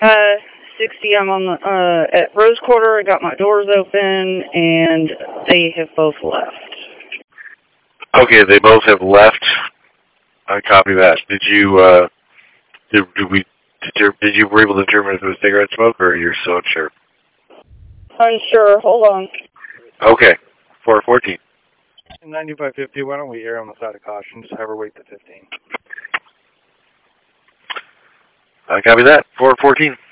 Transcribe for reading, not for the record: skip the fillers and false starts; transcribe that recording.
60, I'm on the, at Rose Quarter. I got my doors open, and they have both left. Okay, they both have left. I copy that. Did you, did you were able to determine if it was cigarette smoke, or you're so unsure? Unsure. Hold on. Okay, 414. 9550, why don't we err on the side of caution? Just have her wait to 15. I copy that. 414.